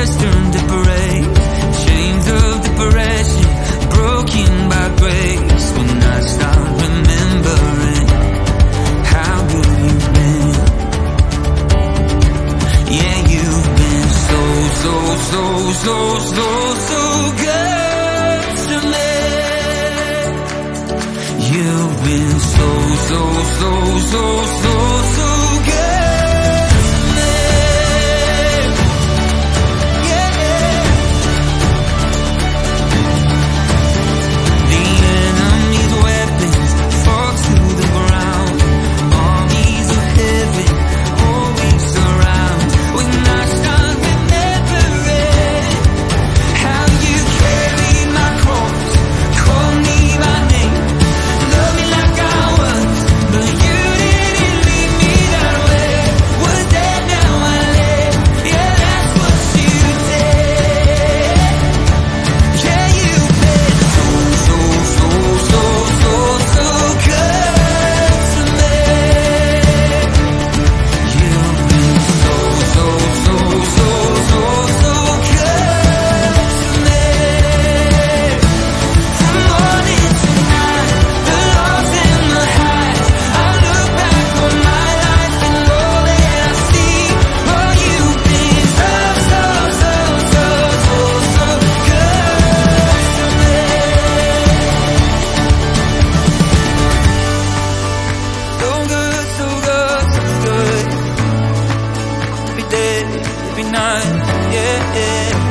tears turn to parade, chains of depression broken by grace. When I start remembering how good you've been. Yeah, you've been so good to me. You've been so good to me. Yeah. The enemy's weapons fall to the ground. Armies of heaven always surround. When I start remembering how you carried my cross, called me by name, love me like I was, but you didn't leave me that way. Was dead, now I live. Yeah, that's what you did. Yeah, you've been so good to me. You've been so good to me. From morning to night, the lows and the highs, I look back on my life and all that I see. Oh, you've been so good to me. So good. Every day, every night, yeah.